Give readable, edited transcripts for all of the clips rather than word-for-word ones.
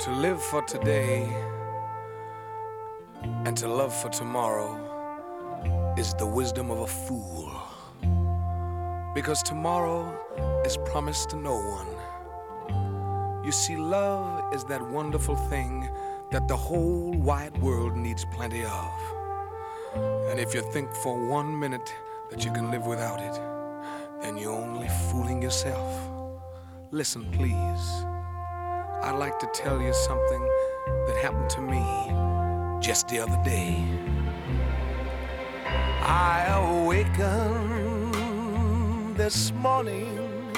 To live for today and to love for tomorrow is the wisdom of a fool. Because tomorrow is promised to no one. You see, love is that wonderful thing that the whole wide world needs plenty of. And if you think for 1 minute that you can live without it, then you're only fooling yourself. Listen, please. I'd like to tell you something that happened to me just the other day. I awakened this morning.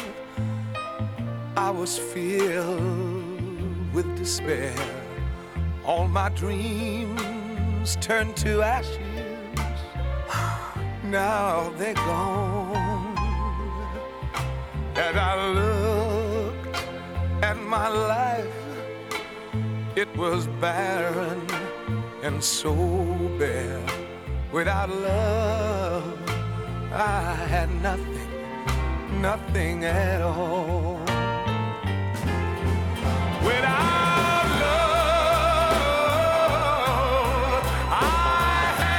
I was filled with despair. All my dreams turned to ashes. Now they're gone. And I looked at my life, it was barren and so bare. Without love, I had nothing, nothing at all. Without love, I had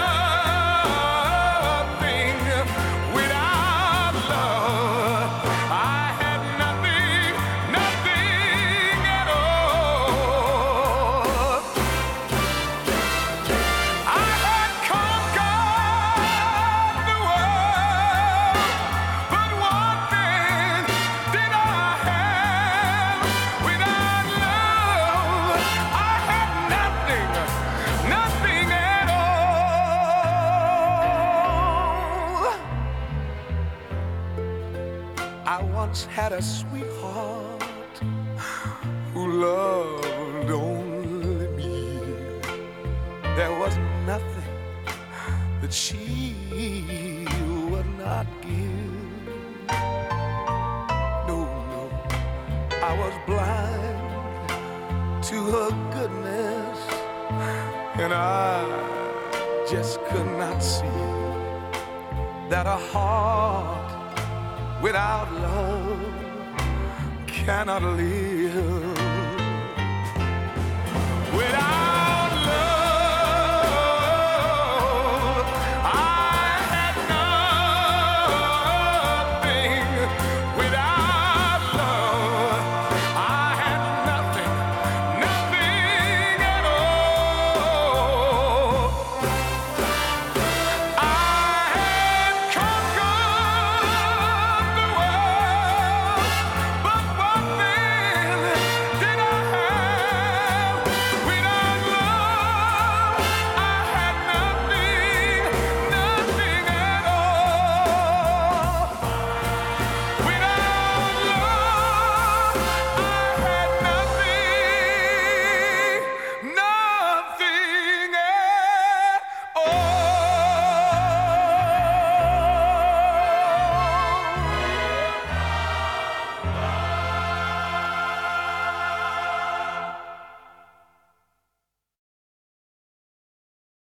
nothing. Without love, I had nothing, nothing at all. I had conquered the world, but one thing did I have. Without love, I had nothing, nothing at all. I once had a sweetheart who loved only me. There was nothing that she would not give. No, no, I was blind to her goodness, and I just could not see that a heart without love cannot live.